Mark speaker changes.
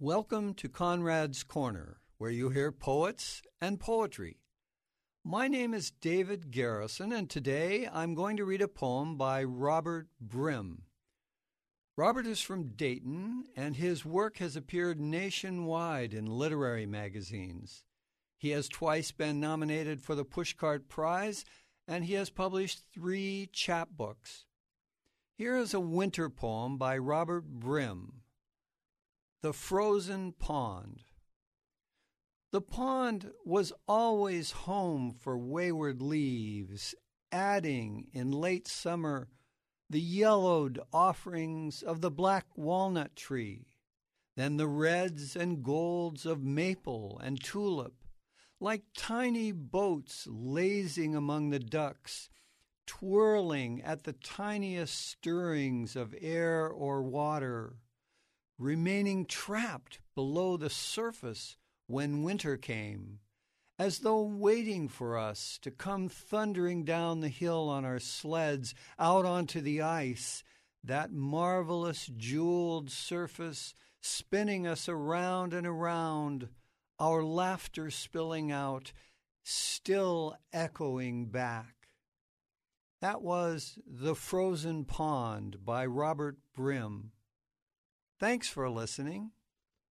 Speaker 1: Welcome to Conrad's Corner, where you hear poets and poetry. My name is David Garrison, and today I'm going to read a poem by Robert Brim. Robert is from Dayton, and his work has appeared nationwide in literary magazines. He has twice been nominated for the Pushcart Prize, and he has published 3 chapbooks. Here is a winter poem by Robert Brim. The Frozen Pond. The pond was always home for wayward leaves, adding in late summer the yellowed offerings of the black walnut tree, then the reds and golds of maple and tulip, like tiny boats lazing among the ducks, twirling at the tiniest stirrings of air or water, remaining trapped below the surface when winter came, as though waiting for us to come thundering down the hill on our sleds out onto the ice, that marvelous jeweled surface spinning us around and around, our laughter spilling out, still echoing back. That was The Frozen Pond by Robert Brim. Thanks for listening.